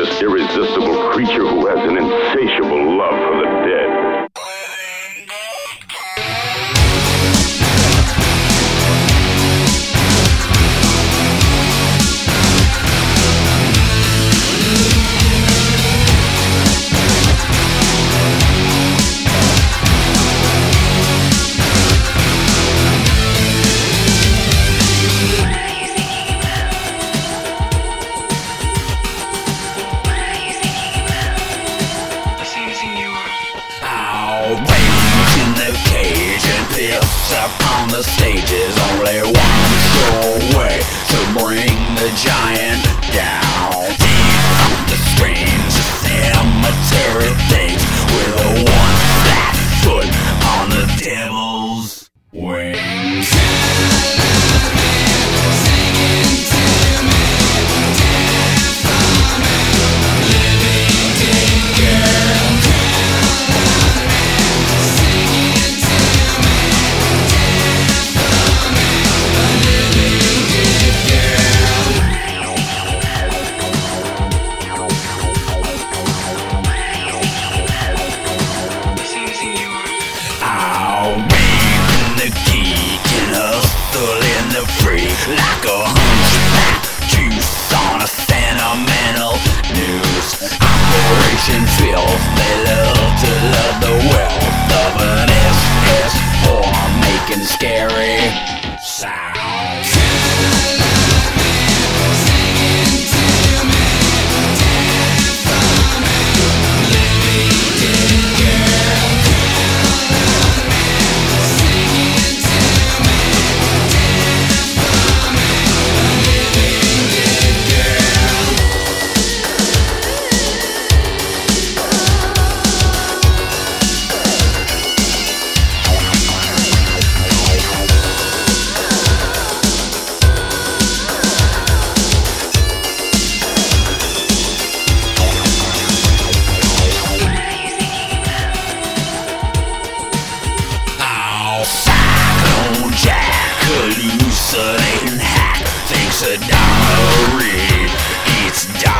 this irresistible creature who has an insatiable love for the dead. In the cage and piss up on the stages. Only one sure way to bring the giant down. Deep the strange cemetery things with a one flat foot on the devil's wings. Like a hunchback juice on a sentimental news operation filth. They love to love the wealth of an SS form making scary sounds. Cyclone Jack, hallucinating hack, thinks a diary eats